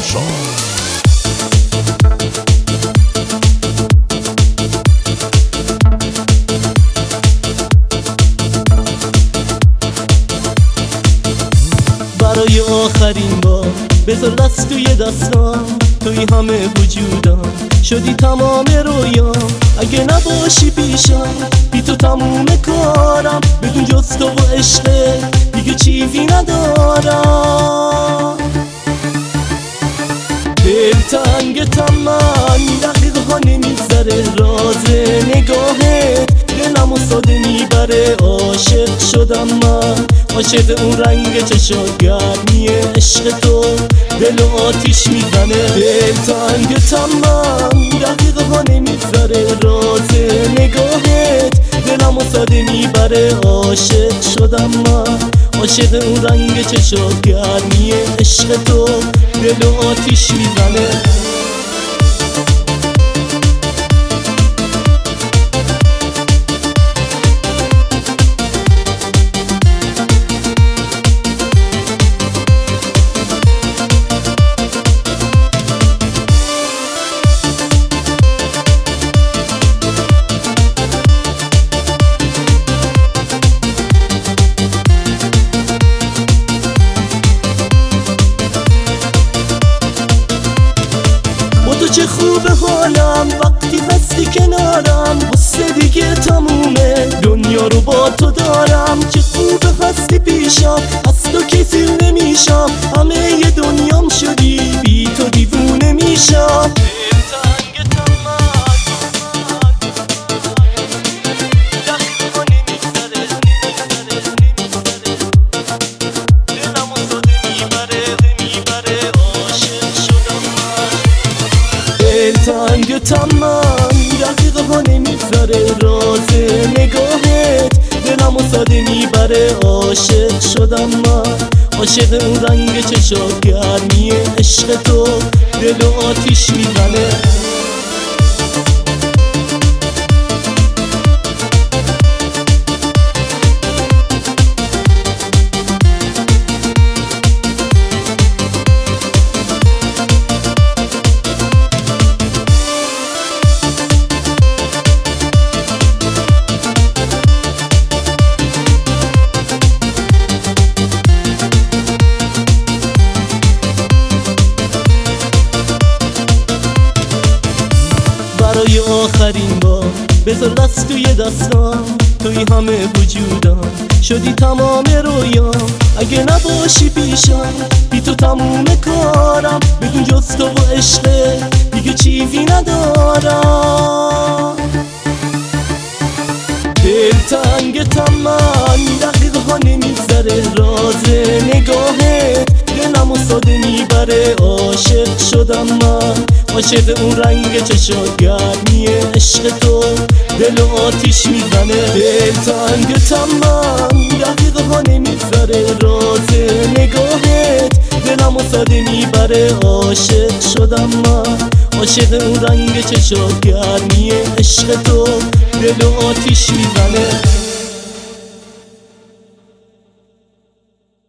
برای آخرین بار بذار دست توی دستم، توی همه وجودم شدی تمام رویام. اگه نباشی پیشم بی تو تموم کارم، بدون جز تو و عشقه دیگه چیزی ندارم. دلتنگتم من دقیقه ها نمیگذره، راز نگاهت دلمو ساده میبره. عاشق شدم من، عاشق اون رنگ چشات، گرمی عشق تو دل و آتیش میزنه. دلتنگتم من دقیقه ها نمیگذره، راز نگاهت دلمو ساده میبره. عاشق شدم من، عاشق اون رنگ چشات، گرمی عشق تو دل و آتیش میزنه. چه خوب حالم وقتی هستی کنارم، غصه دیگه تمومه دنیا رو با تو دارم. چه خوب هستی پیشم، از تو کسی نمیشم، همه ی دنیام شدی بی تو دیوونه میشم. دلتنگتم من دقیقه ها نمیگذره، راز نگاهت دلمو ساده میبره. عاشق شدم من، عاشق اون رنگ چشات، گرمی عشق تو دل و آتیش میزنه. برای آخرین بار بذار دست توی دستم، توی همه وجودم شدی تمام رویام. اگه نباشی پیشم بی تو تموم کارم، بدون جز تو و عشقه دیگه چیزی ندارم. دلتنگتم من دقیقه ها نمیگذره، راز نگاهت دلمو ساده میبره. عاشق شدم من، عاشق اون رنگ چشات، گرمی عشق تو دل و آتیش میزنه. دلتنگتم من دقیقه ها نمیگذره، راز نگاهت دلمو ساده میبره. عاشق شدم من، عاشق اون رنگ چشات، گرمی عشق تو دل و آتیش میزنه.